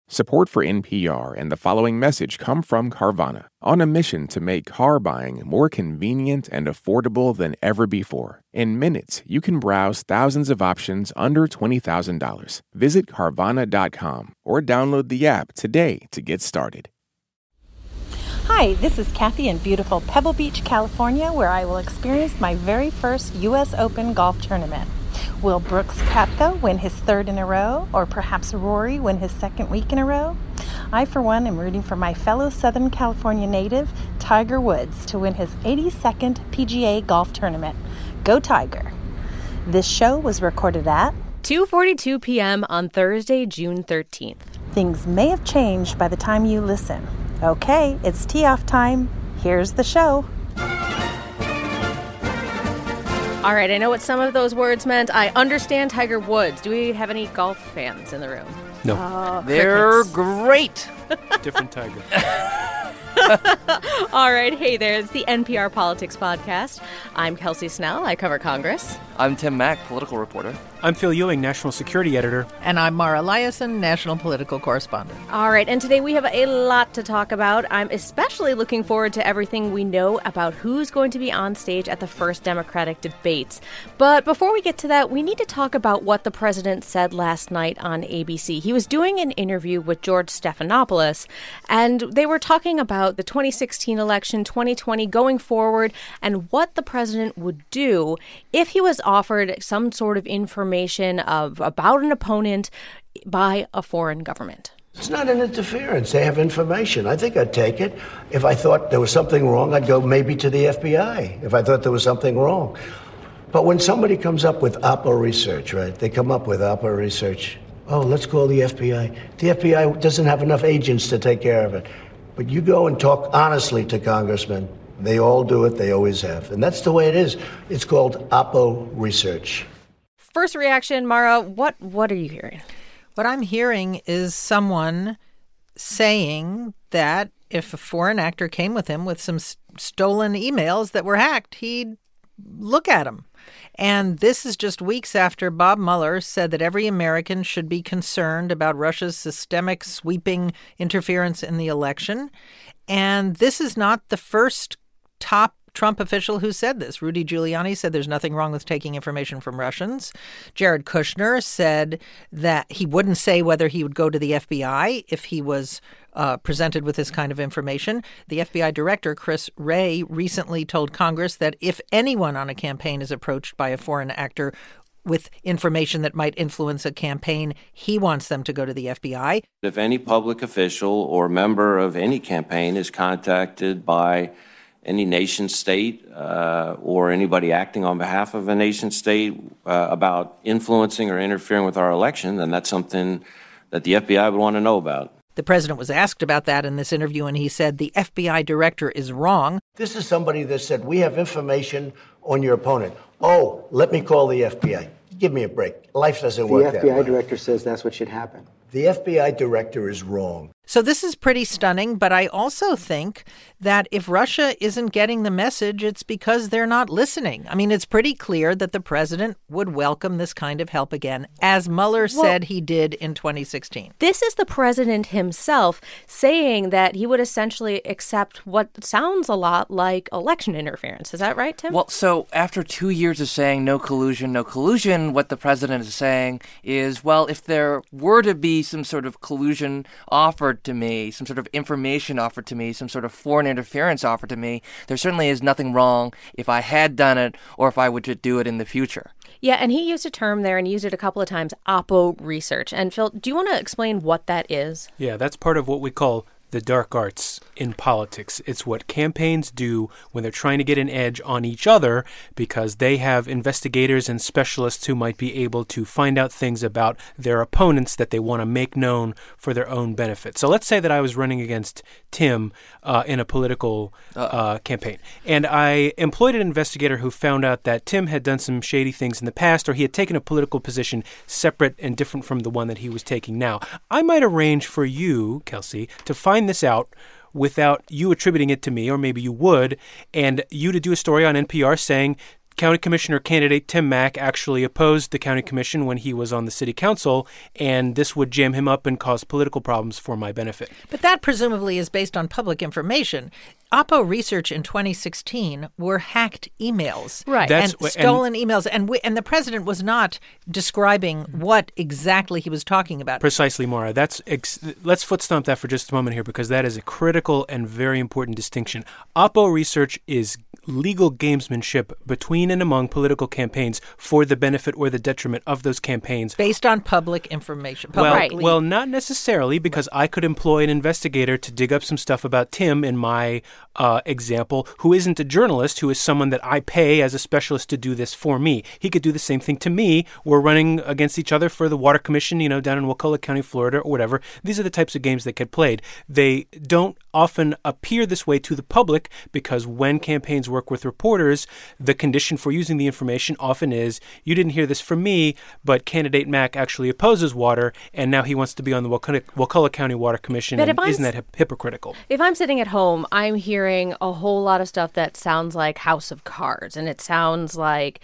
Support for NPR and the following message come from Carvana, on a mission to make car buying more convenient and affordable than ever before. In minutes, you can browse thousands of options under $20,000. Visit Carvana.com or download the app today to get started. Hi, this is Kathy in beautiful Pebble Beach, California, where I will experience my very first U.S. Open golf tournament. Will Brooks Koepka win his third in a row, or perhaps Rory win his second week in a row? I, for one, am rooting for my fellow Southern California native, Tiger Woods, to win his 82nd PGA golf tournament. Go Tiger! This show was recorded at 2:42 p.m. on Thursday, June 13th. Things may have changed by the time you listen. Okay, it's tee-off time. Here's the show. All right, I know what some of those words meant. I understand Tiger Woods. Do we have any golf fans in the room? No. They're great. Different Tiger. All right, hey there. It's the NPR Politics Podcast. I'm Kelsey Snell. I cover Congress. I'm Tim Mack, political reporter. I'm Phil Ewing, national security editor. And I'm Mara Liasson, national political correspondent. All right, and today we have a lot to talk about. I'm especially looking forward to everything we know about who's going to be on stage at the first Democratic debates. But before we get to that, we need to talk about what the president said last night on ABC. He was doing an interview with George Stephanopoulos, and they were talking about the 2016 election, 2020 going forward, and what the president would do if he was offered some sort of information about an opponent by a foreign government. It's not an interference. They have information. I think I'd take it. If I thought there was something wrong, I'd go maybe to the FBI if I thought there was something wrong. But when somebody comes up with Oppo research, right, they come up with Oppo research. Oh, let's call the FBI. The FBI doesn't have enough agents to take care of it. But you go and talk honestly to congressmen. They all do it. They always have. And that's the way it is. It's called Oppo research. First reaction, Mara, what are you hearing? What I'm hearing is someone saying that if a foreign actor came with him with some stolen emails that were hacked, he'd look at them. And this is just weeks after Bob Mueller said that every American should be concerned about Russia's systemic sweeping interference in the election. And this is not the first top Trump official who said this. Rudy Giuliani said there's nothing wrong with taking information from Russians. Jared Kushner said that he wouldn't say whether he would go to the FBI if he was presented with this kind of information. The FBI director, Chris Wray, recently told Congress that if anyone on a campaign is approached by a foreign actor with information that might influence a campaign, he wants them to go to the FBI. If any public official or member of any campaign is contacted by any nation state or anybody acting on behalf of a nation state about influencing or interfering with our election, then that's something that the FBI would want to know about. The president was asked about that in this interview, and he said the FBI director is wrong. This is somebody that said, we have information on your opponent. Oh, let me call the FBI. Give me a break. Life doesn't work that way. The FBI director says that's what should happen. The FBI director is wrong. So this is pretty stunning, but I also think that if Russia isn't getting the message, it's because they're not listening. I mean, it's pretty clear that the president would welcome this kind of help again, as Mueller said he did in 2016. This is the president himself saying that he would essentially accept what sounds a lot like election interference. Is that right, Tim? Well, so after 2 years of saying no collusion, what the president is saying is, well, if there were to be some sort of collusion offered to me, some sort of information offered to me, some sort of foreign interference offered to me, there certainly is nothing wrong if I had done it or if I would just do it in the future. Yeah, and he used a term there and used it a couple of times, Oppo research. And Phil, do you want to explain what that is? Yeah, that's part of what we call the dark arts in politics. It's what campaigns do when they're trying to get an edge on each other because they have investigators and specialists who might be able to find out things about their opponents that they want to make known for their own benefit. So let's say that I was running against Tim in a political campaign, and I employed an investigator who found out that Tim had done some shady things in the past, or he had taken a political position separate and different from the one that he was taking now. I might arrange for you, Kelsey, to find this out without you attributing it to me, or maybe you would, and you to do a story on NPR saying County Commissioner candidate Tim Mack actually opposed the county commission when he was on the city council, and this would jam him up and cause political problems for my benefit. But that presumably is based on public information. Oppo research in 2016 were hacked emails, right? And stolen emails, and the president was not describing what exactly he was talking about. Precisely, Mara. Let's foot stomp that for just a moment here, because that is a critical and very important distinction. Oppo research is legal gamesmanship between and among political campaigns for the benefit or the detriment of those campaigns. Based on public information. Well, not necessarily, because I could employ an investigator to dig up some stuff about Tim in my example, who isn't a journalist, who is someone that I pay as a specialist to do this for me. He could do the same thing to me. We're running against each other for the Water Commission, down in Wakulla County, Florida, or whatever. These are the types of games that get played. They don't often appear this way to the public, because when campaigns work with reporters, the condition for using the information often is, you didn't hear this from me, but candidate Mack actually opposes water, and now he wants to be on the Wakulla County Water Commission. But isn't that hypocritical? If I'm sitting at home, I'm hearing a whole lot of stuff that sounds like House of Cards, and it sounds like,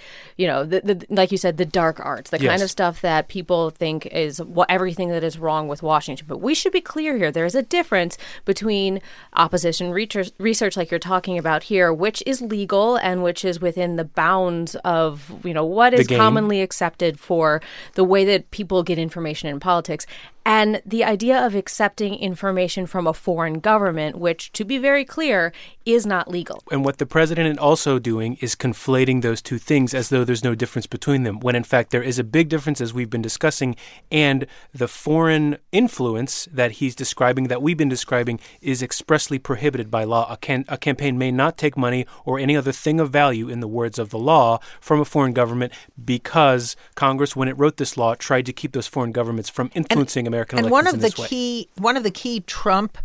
like you said, the dark arts, the kind of stuff that people think is everything that is wrong with Washington. But we should be clear here. There is a difference between opposition research like you're talking about here, which is legal and which is within the bounds of, what is commonly accepted for the way that people get information in politics, and the idea of accepting information from a foreign government, which, to be very clear, is not legal. And what the president is also doing is conflating those two things as though there's no difference between them, when in fact there is a big difference, as we've been discussing, and the foreign influence that he's describing, that we've been describing, is expressly prohibited by law. A campaign may not take money or any other thing of value, in the words of the law, from a foreign government, because Congress, when it wrote this law, tried to keep those foreign governments from influencing American elections in this way. One of the key Trump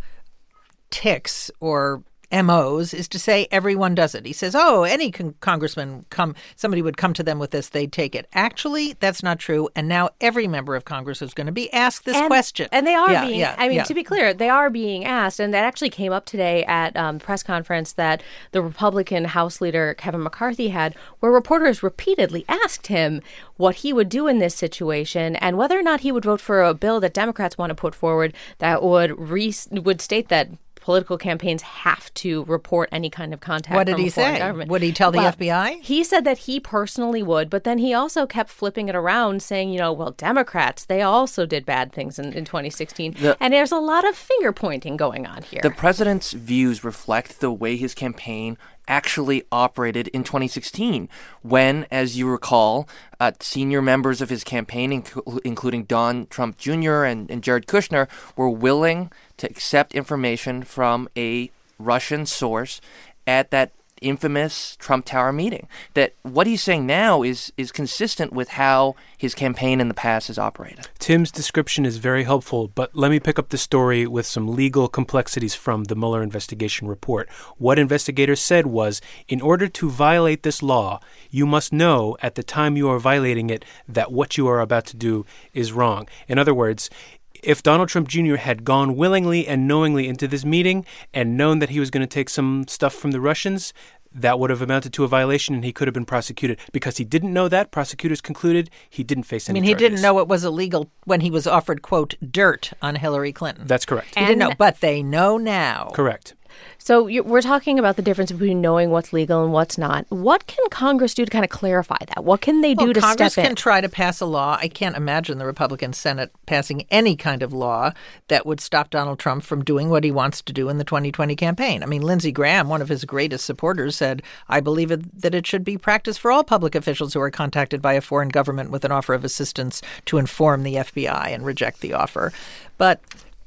tics or MOs is to say everyone does it. He says, any congressman somebody would come to them with this, they'd take it. Actually, that's not true. And now every member of Congress is going to be asked this question. And they are to be clear, they are being asked. And that actually came up today at a press conference that the Republican House leader, Kevin McCarthy, had, where reporters repeatedly asked him what he would do in this situation and whether or not he would vote for a bill that Democrats want to put forward that would state that political campaigns have to report any kind of contact What did from he a foreign say? government. Would he tell the FBI? He said that he personally would, but then he also kept flipping it around, saying, Democrats, they also did bad things in 2016. And there's a lot of finger pointing going on here. The president's views reflect the way his campaign actually operated in 2016, when, as you recall, senior members of his campaign, including Don Trump Jr. and Jared Kushner, were willing to accept information from a Russian source at that infamous Trump Tower meeting. That what he's saying now is consistent with how his campaign in the past has operated. Tim's description is very helpful, but let me pick up the story with some legal complexities from the Mueller investigation report. What investigators said was, in order to violate this law, you must know at the time you are violating it that what you are about to do is wrong. In other words, if Donald Trump Jr. had gone willingly and knowingly into this meeting and known that he was going to take some stuff from the Russians, that would have amounted to a violation and he could have been prosecuted. Because he didn't know that, prosecutors concluded he didn't face any charges. He didn't know it was illegal when he was offered, quote, dirt on Hillary Clinton. That's correct. He didn't know, but they know now. Correct. So we're talking about the difference between knowing what's legal and what's not. What can Congress do to kind of clarify that? What can they do to Congress step in? Congress can try to pass a law. I can't imagine the Republican Senate passing any kind of law that would stop Donald Trump from doing what he wants to do in the 2020 campaign. I mean, Lindsey Graham, one of his greatest supporters, said, I believe that it should be practiced for all public officials who are contacted by a foreign government with an offer of assistance to inform the FBI and reject the offer. But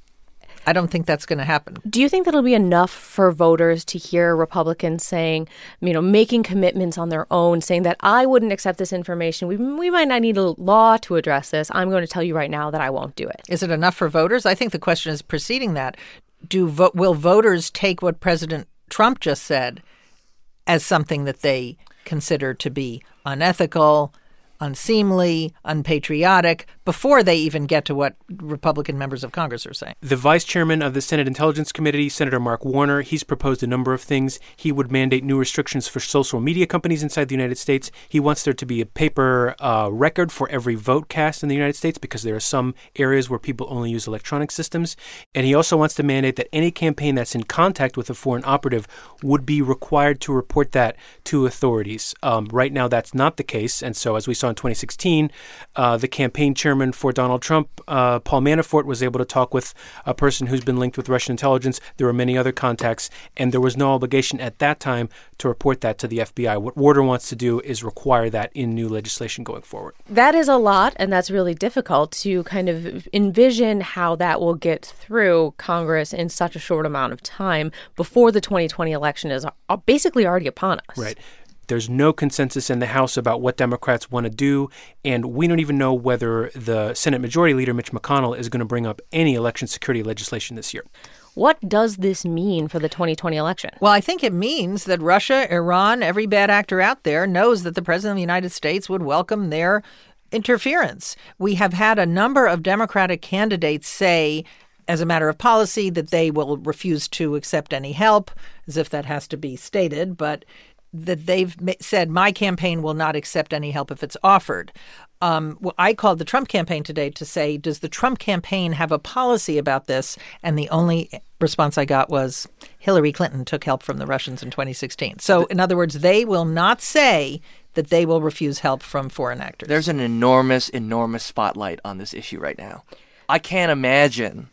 I don't think that's going to happen. Do you think that'll be enough for voters to hear Republicans saying, making commitments on their own, saying that I wouldn't accept this information? We might not need a law to address this. I'm going to tell you right now that I won't do it. Is it enough for voters? I think the question is preceding that. Will voters take what President Trump just said as something that they consider to be unethical, unseemly, unpatriotic, before they even get to what Republican members of Congress are saying. The vice chairman of the Senate Intelligence Committee, Senator Mark Warner, he's proposed a number of things. He would mandate new restrictions for social media companies inside the United States. He wants there to be a paper record for every vote cast in the United States because there are some areas where people only use electronic systems. And he also wants to mandate that any campaign that's in contact with a foreign operative would be required to report that to authorities. Right now, that's not the case. And so, as we saw in 2016, the campaign chairman for Donald Trump, Paul Manafort, was able to talk with a person who's been linked with Russian intelligence. There were many other contacts, and there was no obligation at that time to report that to the FBI. What Warner wants to do is require that in new legislation going forward. That is a lot, and that's really difficult to kind of envision how that will get through Congress in such a short amount of time before the 2020 election is basically already upon us. Right. There's no consensus in the House about what Democrats want to do, and we don't even know whether the Senate Majority Leader, Mitch McConnell, is going to bring up any election security legislation this year. What does this mean for the 2020 election? Well, I think it means that Russia, Iran, every bad actor out there knows that the President of the United States would welcome their interference. We have had a number of Democratic candidates say, as a matter of policy, that they will refuse to accept any help, as if that has to be stated, but that they've said, my campaign will not accept any help if it's offered. Well, I called the Trump campaign today to say, does the Trump campaign have a policy about this? And the only response I got was Hillary Clinton took help from the Russians in 2016. So, in other words, they will not say that they will refuse help from foreign actors. There's an enormous spotlight on this issue right now. I can't imagine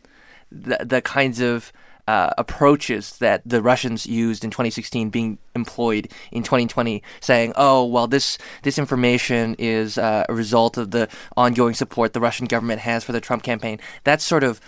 the kinds of approaches that the Russians used in 2016 being employed in 2020, saying, oh, well, this information is a result of the ongoing support the Russian government has for the Trump campaign. That sort of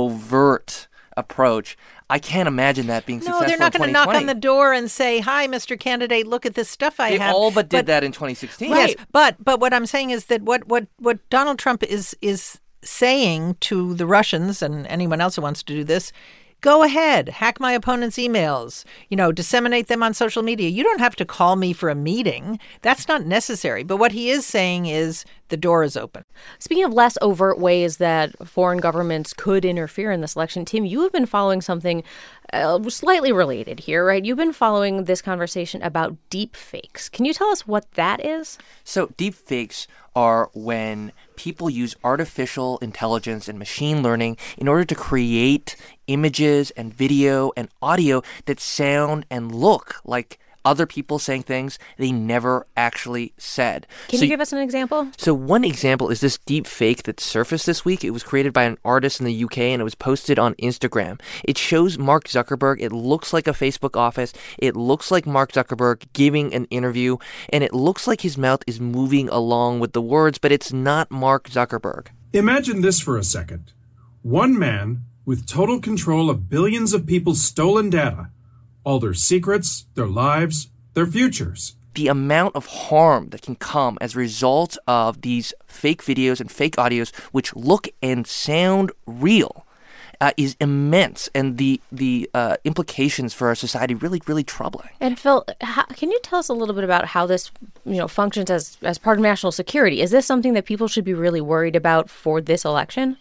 overt approach, I can't imagine that being successful in 2020. No, they're not going to knock on the door and say, hi, Mr. Candidate, look at this stuff I have. They all but did that in 2016. Yes, but what I'm saying is that what Donald Trump is saying to the Russians and anyone else who wants to do this, go ahead, hack my opponent's emails, disseminate them on social media. You don't have to call me for a meeting. That's not necessary. But what he is saying is the door is open. Speaking of less overt ways that foreign governments could interfere in this election, Tim, you have been following something slightly related here, right? You've been following this conversation about deep fakes. Can you tell us what that is? So deep fakes are when people use artificial intelligence and machine learning in order to create images and video and audio that sound and look like other people saying things they never actually said. Can you give us an example? So one example is this deep fake that surfaced this week. It was created by an artist in the UK and it was posted on Instagram. It shows Mark Zuckerberg. It looks like a Facebook office. It looks like Mark Zuckerberg giving an interview, and it looks like his mouth is moving along with the words, but it's not Mark Zuckerberg. Imagine this for a second. One man with total control of billions of people's stolen data, all their secrets, their lives, their futures. The amount of harm that can come as a result of these fake videos and fake audios, which look and sound real, is immense, and the implications for our society really, really troubling. And Phil, can you tell us a little bit about how this, functions as part of national security? Is this something that people should be really worried about for this election?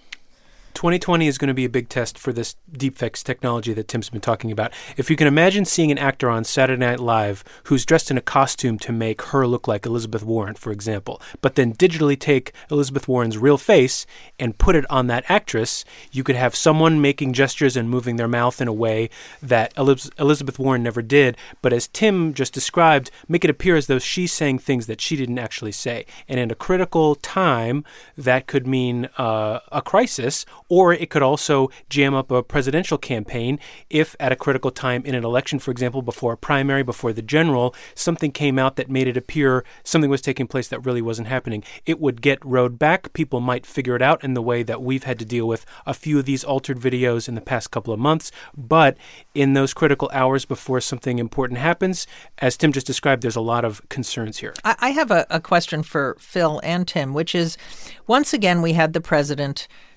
2020 is going to be a big test for this deepfakes technology that Tim's been talking about. If you can imagine seeing an actor on Saturday Night Live who's dressed in a costume to make her look like Elizabeth Warren, for example, but then digitally take Elizabeth Warren's real face and put it on that actress, you could have someone making gestures and moving their mouth in a way that Elizabeth Warren never did, but as Tim just described, make it appear as though she's saying things that she didn't actually say. And in a critical time, that could mean a crisis, or it could also jam up a presidential campaign if at a critical time in an election, for example, before a primary, before the general, something came out that made it appear something was taking place that really wasn't happening. It would get rode back. People might figure it out in the way that we've had to deal with a few of these altered videos in the past couple of months. But in those critical hours before something important happens, as Tim just described, there's a lot of concerns here. I have a question for Phil and Tim, which is, once again, we had the president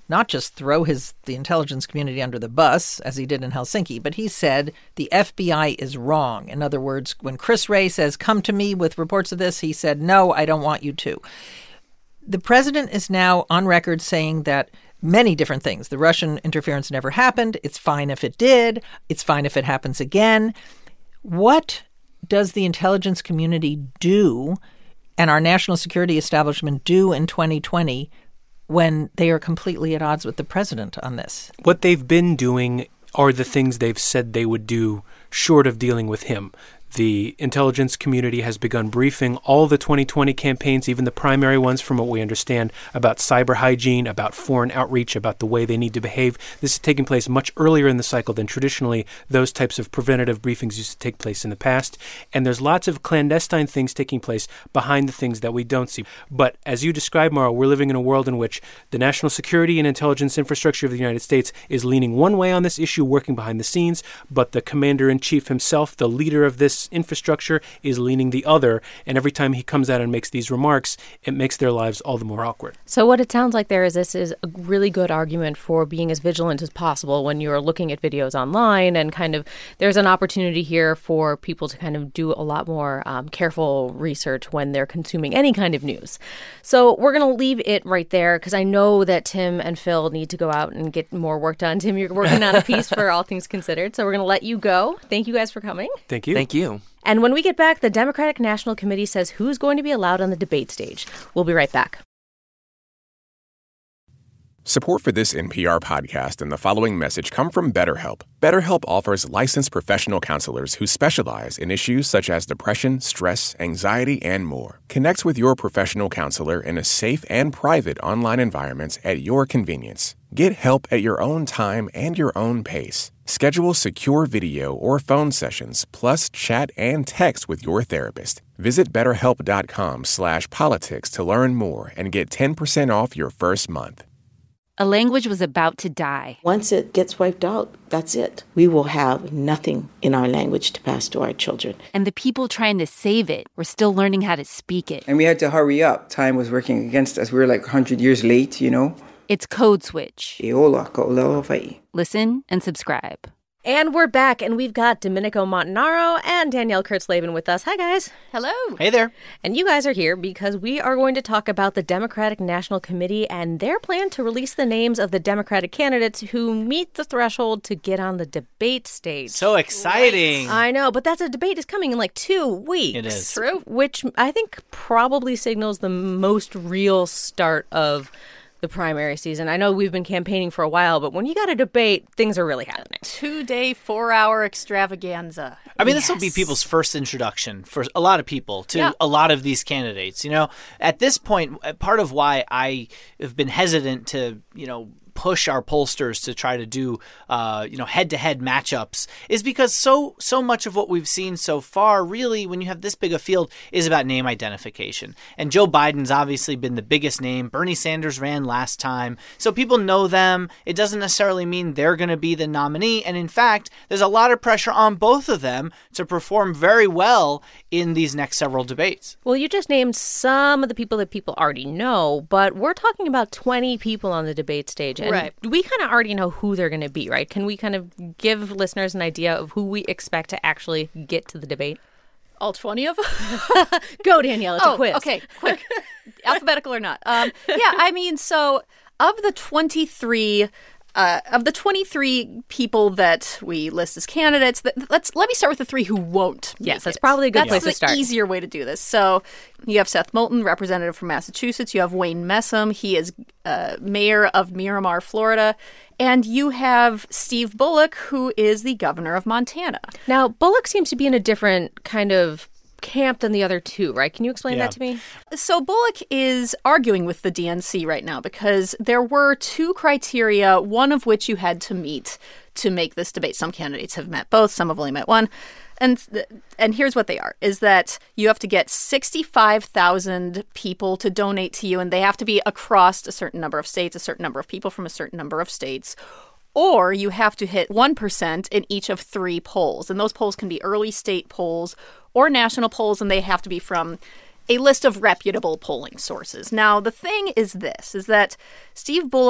not just throw the intelligence community under the bus, as he did in Helsinki, but he said the FBI is wrong. In other words, when Chris Wray says, come to me with reports of this, he said, no, I don't want you to. The president is now on record saying that many different things. The Russian interference never happened. It's fine if it did. It's fine if it happens again. What does the intelligence community do and our national security establishment do in 2020 when they are completely at odds with the president on this? What they've been doing are the things they've said they would do short of dealing with him. The intelligence community has begun briefing all the 2020 campaigns, even the primary ones, from what we understand, about cyber hygiene, about foreign outreach, about the way they need to behave. This is taking place much earlier in the cycle than traditionally those types of preventative briefings used to take place in the past. And there's lots of clandestine things taking place behind the things that we don't see. But as you described, Mara, we're living in a world in which the national security and intelligence infrastructure of the United States is leaning one way on this issue, working behind the scenes, but the commander-in-chief himself, the leader of this infrastructure, is leaning the other, and every time he comes out and makes these remarks, it makes their lives all the more awkward. So what it sounds like there is this is a really good argument for being as vigilant as possible when you're looking at videos online, and kind of there's an opportunity here for people to kind of do a lot more careful research when they're consuming any kind of news. So we're going to leave it right there because I know that Tim and Phil need to go out and get more work done. Tim, you're working on a piece for All Things Considered, so we're going to let you go. Thank you guys for coming. Thank you. Thank you. And when we get back, the Democratic National Committee says who's going to be allowed on the debate stage. We'll be right back. Support for this NPR podcast and the following message come from BetterHelp. BetterHelp offers licensed professional counselors who specialize in issues such as depression, stress, anxiety, and more. Connect with your professional counselor in a safe and private online environment at your convenience. Get help at your own time and your own pace. Schedule secure video or phone sessions, plus chat and text with your therapist. Visit BetterHelp.com/politics to learn more and get 10% off your first month. A language was about to die. Once it gets wiped out, that's it. We will have nothing in our language to pass to our children. And the people trying to save it were still learning how to speak it. And we had to hurry up. Time was working against us. We were like 100 years late, you know. It's Code Switch. Listen and subscribe. And we're back, and we've got Domenico Montanaro and Danielle Kurtzleben with us. Hi, guys. Hello. Hey there. And you guys are here because we are going to talk about the Democratic National Committee and their plan to release the names of the Democratic candidates who meet the threshold to get on the debate stage. So exciting. Right. I know, but that debate is coming in like 2 weeks. It is. True. Which I think probably signals the most real start of the primary season. I know we've been campaigning for a while, but when you got a debate, things are really happening. 2-day, 4-hour extravaganza. I mean, this will be people's first introduction for a lot of people to a lot of these candidates. You know, at this point, part of why I have been hesitant to, push our pollsters to try to do, head-to-head matchups is because so much of what we've seen so far, really, when you have this big a field, is about name identification. And Joe Biden's obviously been the biggest name. Bernie Sanders ran last time. So people know them. It doesn't necessarily mean they're going to be the nominee. And in fact, there's a lot of pressure on both of them to perform very well in these next several debates. Well, you just named some of the people that people already know, but we're talking about 20 people on the debate stage. And right. We kind of already know who they're going to be, right? Can we kind of give listeners an idea of who we expect to actually get to the debate? All 20 of them? Go, Danielle. It's a quiz. Okay, quick. Alphabetical or not. So of the 23 people that we list as candidates, let me start with the 3 who won't. Yes, that's probably a good place to start. That's the easier way to do this. So you have Seth Moulton, representative from Massachusetts. You have Wayne Messam. He is mayor of Miramar, Florida. And you have Steve Bullock, who is the governor of Montana. Now, Bullock seems to be in a different kind of camp than the other 2, right? Can you explain that to me? So Bullock is arguing with the DNC right now because there were 2 criteria, one of which you had to meet to make this debate. Some candidates have met both, some have only met one. And here's what they are, is that you have to get 65,000 people to donate to you, and they have to be across a certain number of states, a certain number of people from a certain number of states. Or you have to hit 1% in each of 3 polls. And those polls can be early state polls or national polls, and they have to be from a list of reputable polling sources. Now, the thing is this, is that Steve Bullock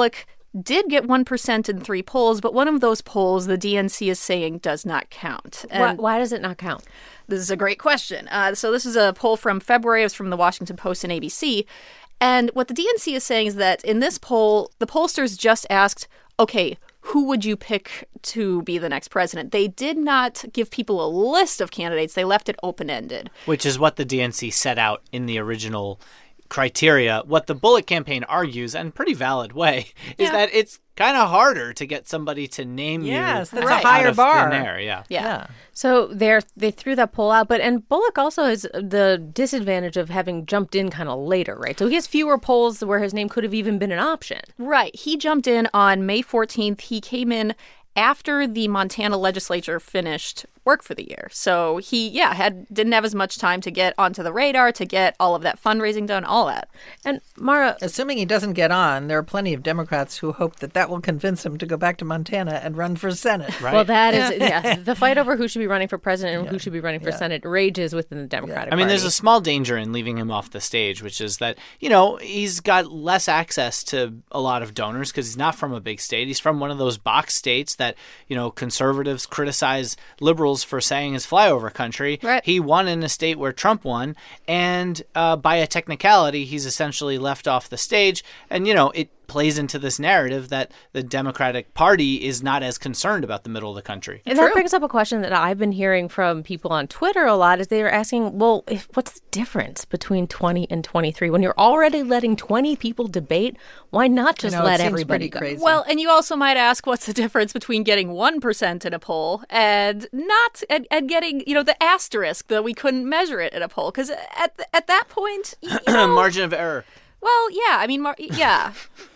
did get 1% in 3 polls, but one of those polls the DNC is saying does not count. And why does it not count? This is a great question. So this is a poll from February. It was from the Washington Post and ABC. And what the DNC is saying is that in this poll, the pollsters just asked, okay, who would you pick to be the next president? They did not give people a list of candidates. They left it open-ended. Which is what the DNC set out in the original criteria. What the Bullock campaign argues, and pretty valid way, is that it's kind of harder to get somebody to name you. Yes, that's right. a higher out of bar. Thin air. Yeah. So they threw that poll out, and Bullock also has the disadvantage of having jumped in kind of later, right? So he has fewer polls where his name could have even been an option. Right. He jumped in on May 14th. He came in after the Montana legislature finished work for the year. So he, didn't have as much time to get onto the radar, to get all of that fundraising done, all that. And Mara, assuming he doesn't get on, there are plenty of Democrats who hope that will convince him to go back to Montana and run for Senate. Right. Well, that is, the fight over who should be running for president and who should be running for Senate rages within the Democratic Party. I mean, there's a small danger in leaving him off the stage, which is that, he's got less access to a lot of donors because he's not from a big state. He's from one of those box states that, conservatives criticize liberals for saying is flyover country. Right. He won in a state where Trump won, and by a technicality, he's essentially left off the stage. And, it plays into this narrative that the Democratic Party is not as concerned about the middle of the country. And that brings up a question that I've been hearing from people on Twitter a lot, is they were asking, well, what's the difference between 20 and 23? When you're already letting 20 people debate, why not just let everybody go? Crazy. Well, and you also might ask, what's the difference between getting 1% in a poll and not and getting, the asterisk that we couldn't measure it in a poll? Because at that point, margin of error. Well, yeah, I mean, yeah.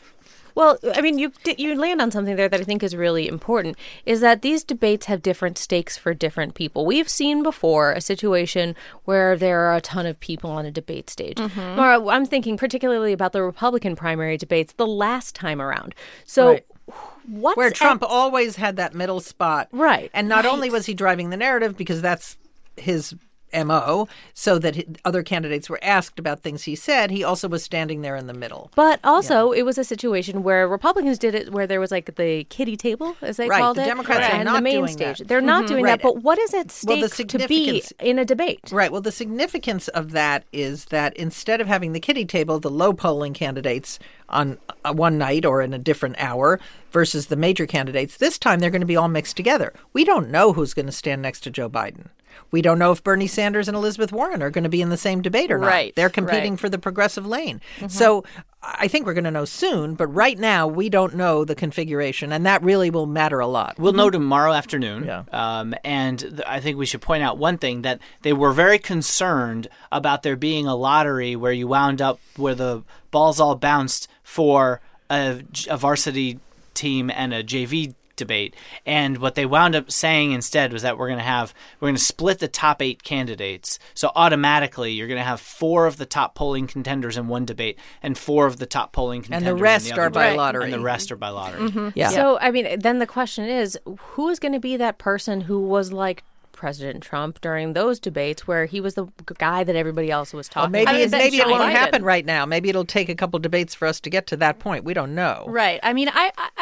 Well, I mean, you land on something there that I think is really important, is that these debates have different stakes for different people. We've seen before a situation where there are a ton of people on a debate stage. Mm-hmm. Mara, I'm thinking particularly about the Republican primary debates the last time around. So right. Where Trump always had that middle spot. Right. And not only was he driving the narrative, because that's his MO, so that other candidates were asked about things he said, he also was standing there in the middle. But also, it was a situation where Republicans did it, where there was like the kiddie table, as they called it. The Democrats are and not the main doing stage. that. They're not doing that. But what is at stake to be in a debate? Right. Well, the significance of that is that instead of having the kiddie table, the low polling candidates on one night or in a different hour versus the major candidates, this time they're going to be all mixed together. We don't know who's going to stand next to Joe Biden. We don't know if Bernie Sanders and Elizabeth Warren are going to be in the same debate or not. Right. They're competing for the progressive lane. Mm-hmm. So I think we're going to know soon, but right now we don't know the configuration, and that really will matter a lot. We'll know tomorrow afternoon. Yeah. And I think we should point out one thing, that they were very concerned about there being a lottery where you wound up where the balls all bounced for a varsity team and a JV debate. And what they wound up saying instead was that we're going to split the top 8 candidates. So automatically you're going to have 4 of the top polling contenders in one debate and 4 of the top polling contenders and the rest in the are other by debate. lottery. And the rest are by lottery. Mm-hmm. Yeah. So, I mean, then the question is, who is going to be that person who was like President Trump during those debates where he was the guy that everybody else was talking maybe about? maybe it won't happen right now. Maybe it'll take a couple debates for us to get to that point. We don't know. Right. I mean,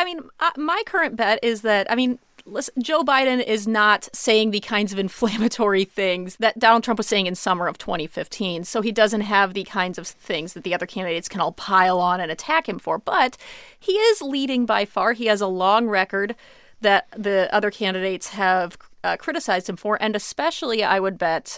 my current bet is that, listen, Joe Biden is not saying the kinds of inflammatory things that Donald Trump was saying in summer of 2015. So he doesn't have the kinds of things that the other candidates can all pile on and attack him for. But he is leading by far. He has a long record that the other candidates have criticized him for. And especially, I would bet,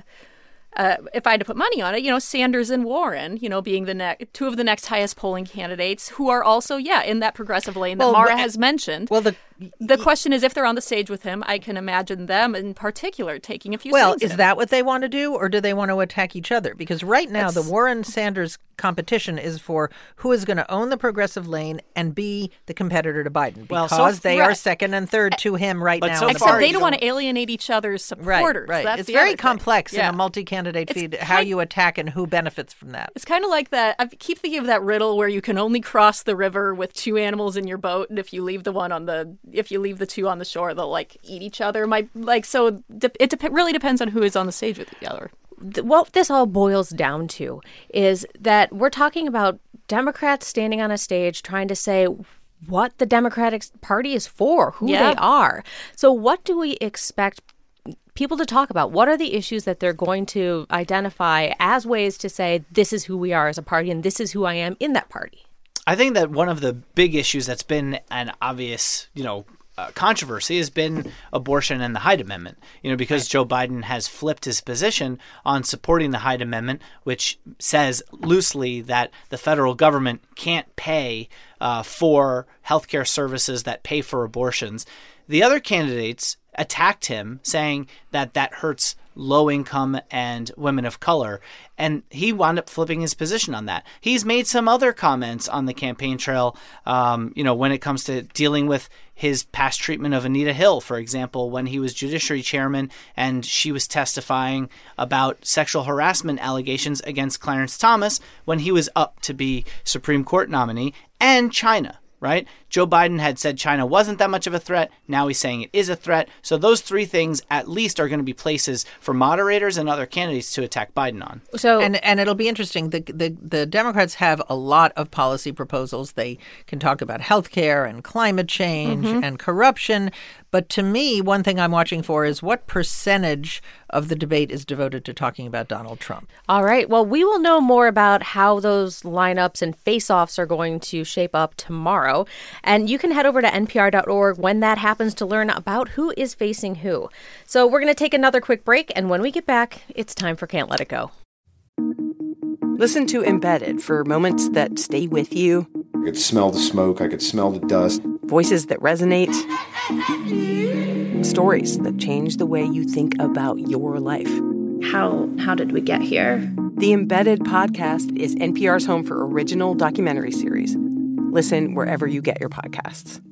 if I had to put money on it, Sanders and Warren, being the two of the next highest polling candidates who are also, in that progressive lane that Mara has mentioned. Well, the question is, if they're on the stage with him, I can imagine them in particular taking a few Well, swings is at him. that what they want to do, or do they want to attack each other? Because right now, the Warren-Sanders competition is for who is going to own the progressive lane and be the competitor to Biden, because they are second and third to him right now. Except they don't want to alienate each other's supporters. Right. That's It's the very other complex thing. in a multi-candidate feed, how you attack and who benefits from that. It's kind of like that. I keep thinking of that riddle where you can only cross the river with 2 animals in your boat, and if you leave the 2 on the shore, they'll eat each other. It really depends on who is on the stage with the other. What this all boils down to is that we're talking about Democrats standing on a stage trying to say, what the Democratic Party is for, who they are. So what do we expect people to talk about? What are the issues that they're going to identify as ways to say, this is who we are as a party and this is who I am in that party? I think that one of the big issues that's been an obvious, controversy has been abortion and the Hyde Amendment. Because Joe Biden has flipped his position on supporting the Hyde Amendment, which says loosely that the federal government can't pay for healthcare services that pay for abortions. The other candidates attacked him, saying that hurts low-income and women of color, and he wound up flipping his position on that. He's made some other comments on the campaign trail, when it comes to dealing with his past treatment of Anita Hill, for example, when he was Judiciary Chairman and she was testifying about sexual harassment allegations against Clarence Thomas when he was up to be Supreme Court nominee, and China. Right? Joe Biden had said China wasn't that much of a threat. Now he's saying it is a threat. So those three things at least are going to be places for moderators and other candidates to attack Biden on. So and it'll be interesting. The Democrats have a lot of policy proposals. They can talk about health care and climate change and corruption. But to me, one thing I'm watching for is what percentage of the debate is devoted to talking about Donald Trump. All right. Well, we will know more about how those lineups and face-offs are going to shape up tomorrow. And you can head over to npr.org when that happens to learn about who is facing who. So we're going to take another quick break. And when we get back, it's time for Can't Let It Go. Listen to Embedded for moments that stay with you. I could smell the smoke. I could smell the dust. Voices that resonate. Stories that change the way you think about your life. How did we get here? The Embedded podcast is NPR's home for original documentary series. Listen wherever you get your podcasts.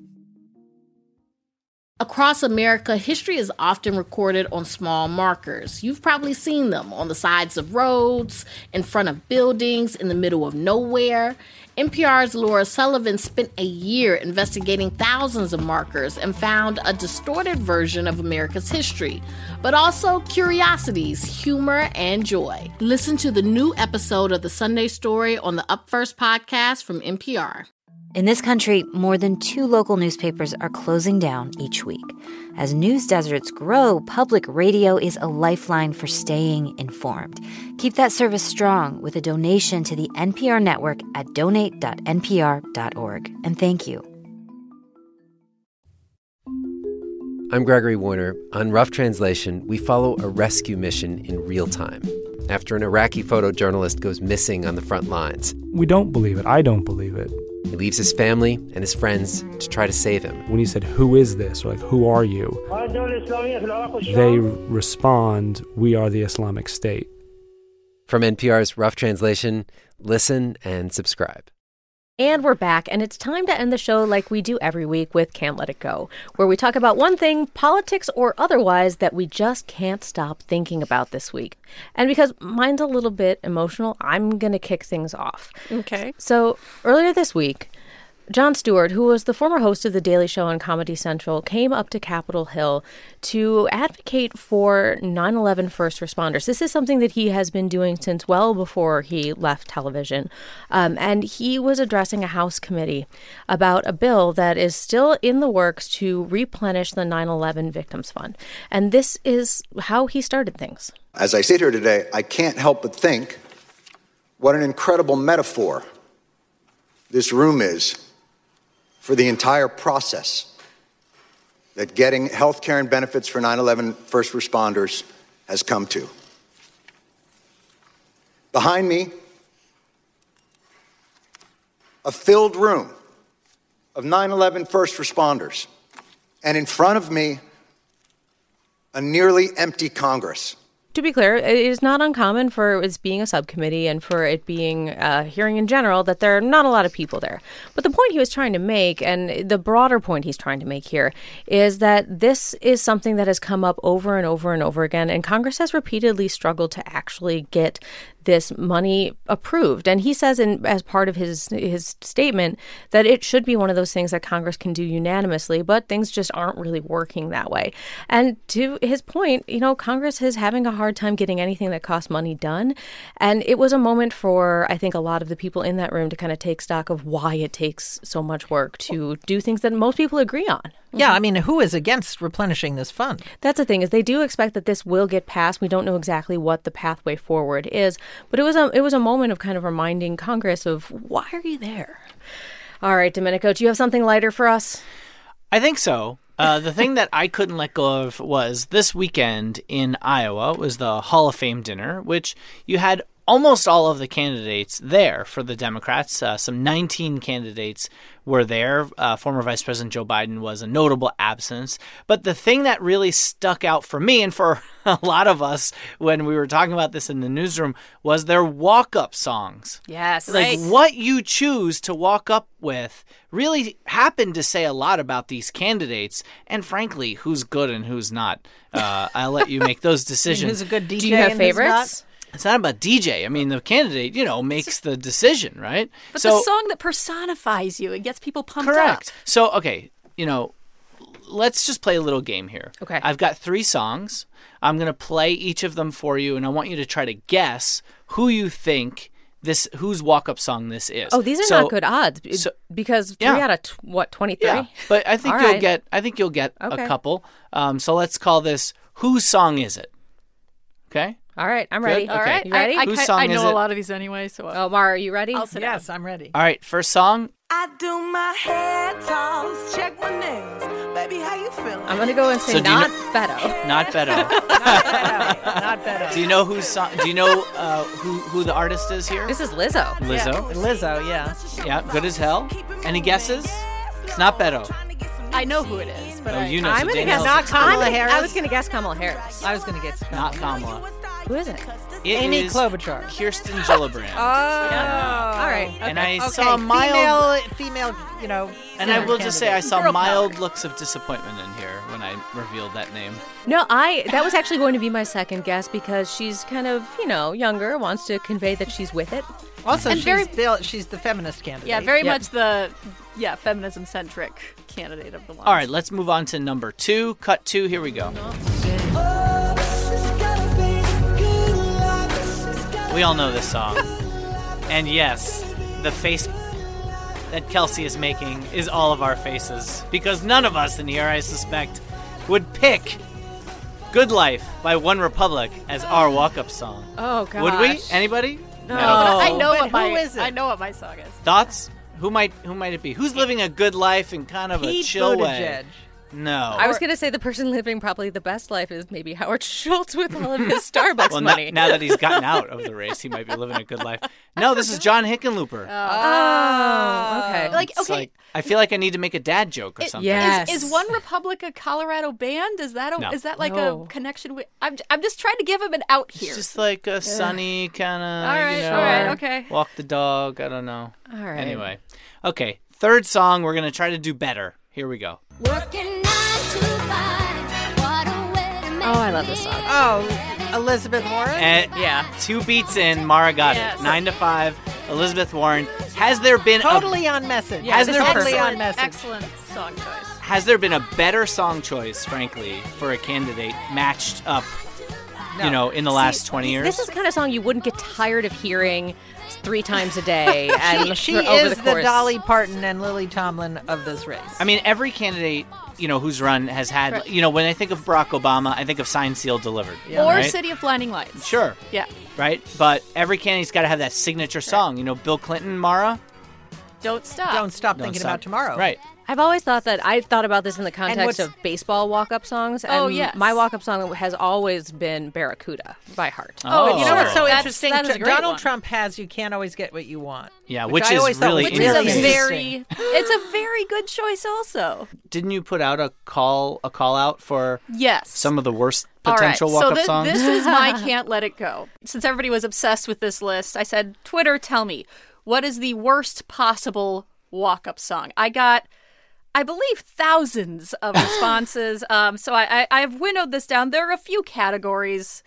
Across America, history is often recorded on small markers. You've probably seen them on the sides of roads, in front of buildings, in the middle of nowhere. NPR's Laura Sullivan spent a year investigating thousands of markers and found a distorted version of America's history, but also curiosities, humor, and joy. Listen to the new episode of The Sunday Story on the Up First podcast from NPR. In this country, more than 2 local newspapers are closing down each week. As news deserts grow, public radio is a lifeline for staying informed. Keep that service strong with a donation to the NPR network at donate.npr.org. And thank you. I'm Gregory Warner. On Rough Translation, we follow a rescue mission in real time after an Iraqi photojournalist goes missing on the front lines. We don't believe it. I don't believe it. He leaves his family and his friends to try to save him. When he said, "Who is this?" or like, "Who are you?" they respond, "We are the Islamic State." From NPR's Rough Translation, listen and subscribe. And we're back, and it's time to end the show like we do every week with Can't Let It Go, where we talk about one thing, politics or otherwise, that we just can't stop thinking about this week. And because mine's a little bit emotional, I'm going to kick things off. Okay. So earlier this week, Jon Stewart, who was the former host of The Daily Show on Comedy Central, came up to Capitol Hill to advocate for 9/11 first responders. This is something that he has been doing since well before he left television. And he was addressing a House committee about a bill that is still in the works to replenish the 9/11 Victims Fund. And this is how he started things. As I sit here today, I can't help but think what an incredible metaphor this room is for the entire process that getting health care and benefits for 9/11 first responders has come to. Behind me, a filled room of 9/11 first responders, and in front of me, a nearly empty Congress. To be clear, it is not uncommon for it being a subcommittee and for it being a hearing in general that there are not a lot of people there. But the point he was trying to make, and the broader point he's trying to make here, is that this is something that has come up over and over and over again, and Congress has repeatedly struggled to actually get this money approved. And he says as part of his statement that it should be one of those things that Congress can do unanimously, but things just aren't really working that way. And to his point, Congress is having a hard time getting anything that costs money done. And it was a moment for, I think, a lot of the people in that room to kind of take stock of why it takes so much work to do things that most people agree on. Yeah, I mean, who is against replenishing this fund? That's the thing, is they do expect that this will get passed. We don't know exactly what the pathway forward is, but it was a moment of kind of reminding Congress of, why are you there? All right, Domenico, do you have something lighter for us? I think so. The thing that I couldn't let go of was this weekend in Iowa was the Hall of Fame dinner, which you had almost all of the candidates there for the Democrats. Some 19 candidates were there. Former Vice President Joe Biden was a notable absence. But the thing that really stuck out for me and for a lot of us when we were talking about this in the newsroom was their walk-up songs. Yes. Like what you choose to walk up with really happened to say a lot about these candidates and, frankly, who's good and who's not. I'll let you make those decisions. Who's a good DJ? Do you have favorites? It's not about DJ. I mean, the candidate, makes the decision, right? But the song that personifies you and gets people pumped up. Correct. So, okay, let's just play a little game here. Okay. I've got 3 songs. I'm going to play each of them for you, and I want you to try to guess who you think whose walk-up song this is. Oh, these are not good odds because 3 out of 23? Yeah, but I think you'll get a couple. So let's call this Whose Song Is It? Okay? All right, I'm ready. Good? All okay. right, you ready? I know a lot of these anyway. So, Mara, are you ready? Yes, I'm ready. All right, first song. I do my hair toss, check my nails. Baby, how you feeling? I'm going to go and say Not Beto. Not Beto. Not Beto. Do you know whose song? Do you know who the artist is here? This is Lizzo. Lizzo. Yeah. Lizzo, yeah. Yeah, good as hell. Any guesses? It's not Beto. I know who it is, but you know. I'm going to guess not Kamala Harris. I was going to guess Kamala Harris. I was going to guess not Kamala. Who is it? Amy Klobuchar. Kirsten Gillibrand. All right. Okay. And I saw mild female, And I will just say I saw Girl mild power. looks of disappointment in here when I revealed that name. No, that was actually going to be my second guess because she's kind of, younger, wants to convey that she's with it. Also, she's the feminist candidate. Yeah, very much the feminism-centric candidate of the launch. All right, let's move on to number 2. Cut 2, here we go. We all know this song. And yes, the face that Kelsey is making is all of our faces. Because none of us in here, I suspect, would pick Good Life by One Republic as our walk-up song. Oh, gosh. Would we? Anybody? No. I know But who is it? I know what my song is. Thoughts? Who might it be? Who's living a good life in kind of Pete a chill Buttigieg. way? No. I was going to say the person living probably the best life is maybe Howard Schultz with all of his Starbucks well, money. Now that he's gotten out of the race, he might be living a good life. No, this is John Hickenlooper. Oh, okay. Okay. I feel like I need to make a dad joke or something. Yes. Is One Republic a Colorado band? Is that No. is that like No. a connection with? I'm just trying to give him an out here. It's just like a sunny kind of, all right, okay. walk the dog. I don't know. All right. Anyway. Okay, third song. We're going to try to do better. Here we go. Oh, I love this song. Oh, Elizabeth Warren? And Yeah. 2 beats in, Mara got Yes. it. 9 to 5, Elizabeth Warren. Has there been Totally on message. Has there been- totally on excellent, message. excellent song choice. Has there been a better song choice, frankly, for a candidate matched up, in the last 20 years? This is the kind of song you wouldn't get tired of hearing 3 times a day. And She for- over is the the course. Dolly Parton and Lily Tomlin of this race. I mean, every candidate, who's run has had, when I think of Barack Obama, I think of Signed, Sealed, Delivered. Yeah. Or right? City of Blinding Lights. Sure. Yeah. Right? But every candidate's got to have that signature song. Bill Clinton, Mara? Don't stop. Don't stop Don't thinking stop. about tomorrow. Right. I've always thought that I thought about this in the context what's- of baseball walk-up songs. And Oh, yes. my walk-up song has always been Barracuda by heart. Oh. You know what's so That's- interesting? that is a great Donald one. Trump has "You Can't Always Get What You Want." Yeah, which I is always thought really was Which is a interesting. very, it's a very good choice also. Didn't you put out a call out for Yes. some of the worst All right, potential walk-up so songs? this is my Can't Let It Go. Since everybody was obsessed with this list, I said, Twitter, tell me, what is the worst possible walk-up song? I got, I believe, thousands of responses. So I have winnowed this down. There are a few categories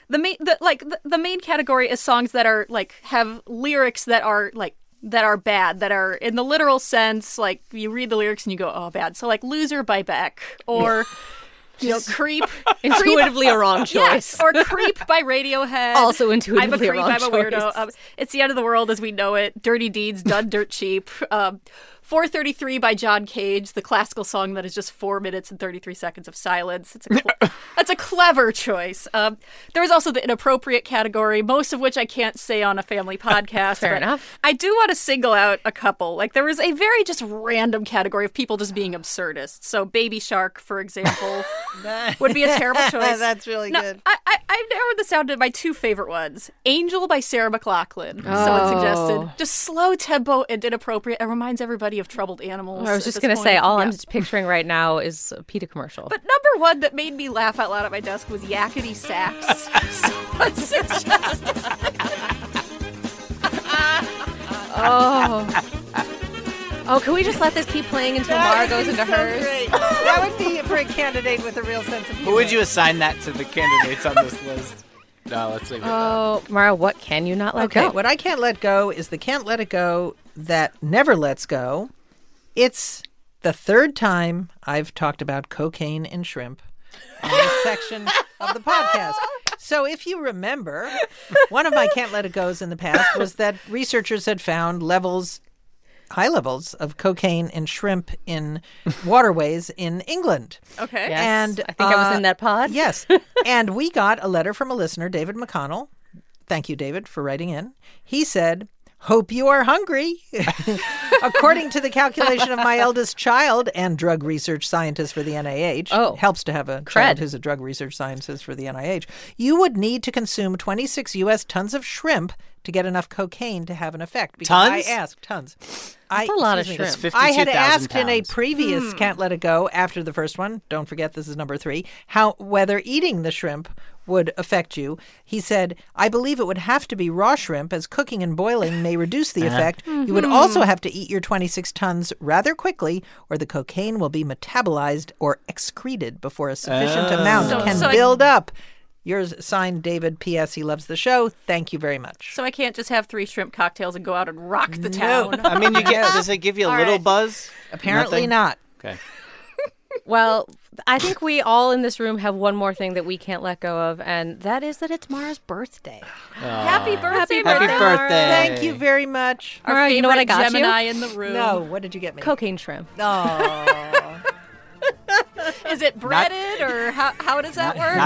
the main category is songs that are like have lyrics that are bad, that are in the literal sense, like you read the lyrics and you go, oh, bad. So like Loser by Beck, or Creep. Intuitively a wrong choice. Yes, or Creep by Radiohead. Also intuitively I'm a creep, I'm a weirdo. It's the End of the World as we know it. Dirty Deeds, Done Dirt Cheap. 433 by John Cage, the classical song that is just 4 minutes and 33 seconds of silence. That's a clever choice. There was also the inappropriate category, most of which I can't say on a family podcast. Fair enough. I do want to single out a couple. Like, there was a very just random category of people just being absurdists. So Baby Shark, for example, would be a terrible choice. That's really good. I narrowed this down to my 2 favorite ones. Angel by Sarah McLachlan. Someone suggested. Just slow tempo and inappropriate. It reminds everybody of Troubled Animals. I was just going to say, all I'm just picturing right now is a PETA commercial. But number 1 that made me laugh out loud at my desk was Yakety Sax. Someone suggested. Oh, can we just let this keep playing until Mara goes into hers? Great. That would be for a candidate with a real sense of humor. Who would you assign that to the candidates on this list? No, let's leave it. Oh, Mara, what can you not let go? What I can't let go is the can't let it go that never lets go. It's the 3rd time I've talked about cocaine and shrimp in this section of the podcast. So if you remember, one of my can't let it goes in the past was that researchers had found high levels of cocaine and shrimp in waterways in England. Okay. Yes, And I think I was in that pod. Yes. And we got a letter from a listener, David McConnell. Thank you, David, for writing in. He said, "Hope you are hungry." According to the calculation of my eldest child and drug research scientist for the NIH, helps to have a child who's a drug research scientist for the NIH, you would need to consume 26 U.S. tons of shrimp to get enough cocaine to have an effect. Because tons? I asked, tons. That's a lot of shrimp. I had asked in a previous Can't Let It Go after the first one, don't forget this is number 3, whether eating the shrimp would affect you. He said, I believe it would have to be raw shrimp, as cooking and boiling may reduce the effect. You would also have to eat your 26 tons rather quickly, or the cocaine will be metabolized or excreted before a sufficient amount can build up. Yours, signed, David. P.S. He loves the show. Thank you very much. So I can't just have 3 shrimp cocktails and go out and rock the town. I mean, does it give you a little buzz? Apparently not. Okay. Well, I think we all in this room have one more thing that we can't let go of, and that is that it's Mara's birthday. Happy birthday, Happy birthday. Thank you very much. Mara, you know what I got Gemini you? in the room. No, what did you get me? Cocaine shrimp. Oh. Is it breaded or how does that work?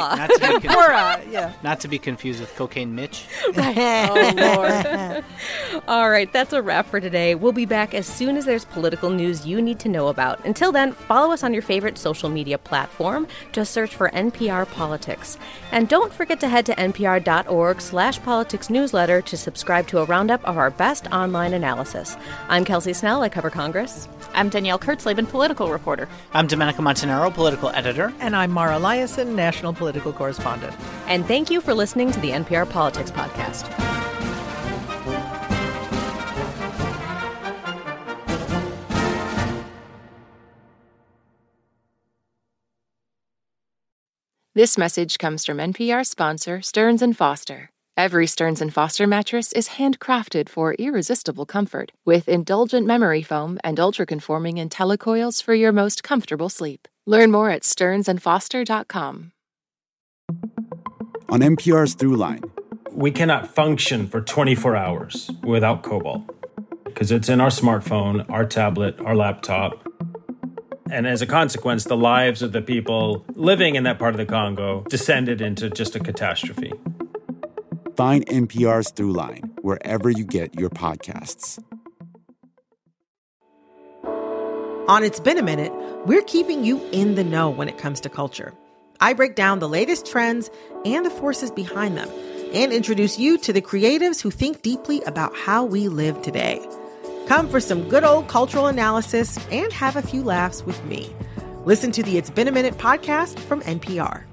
Not to be confused with Cocaine Mitch. Oh, Lord. All right, that's a wrap for today. We'll be back as soon as there's political news you need to know about. Until then, follow us on your favorite social media platform. Just search for NPR Politics. And don't forget to head to npr.org/politics newsletter to subscribe to a roundup of our best online analysis. I'm Kelsey Snell. I cover Congress. I'm Danielle Kurtzleben, political reporter. I'm Domenico Montanaro, political editor. And I'm Mara Liasson, national political correspondent. And thank you for listening to the NPR Politics Podcast. This message comes from NPR sponsor Stearns & Foster. Every Stearns & Foster mattress is handcrafted for irresistible comfort, with indulgent memory foam and ultra-conforming IntelliCoils for your most comfortable sleep. Learn more at stearnsandfoster.com. On NPR's Throughline. We cannot function for 24 hours without cobalt, because it's in our smartphone, our tablet, our laptop. And as a consequence, the lives of the people living in that part of the Congo descended into just a catastrophe. Find NPR's Throughline wherever you get your podcasts. On It's Been a Minute, we're keeping you in the know when it comes to culture. I break down the latest trends and the forces behind them, and introduce you to the creatives who think deeply about how we live today. Come for some good old cultural analysis and have a few laughs with me. Listen to the It's Been a Minute podcast from NPR.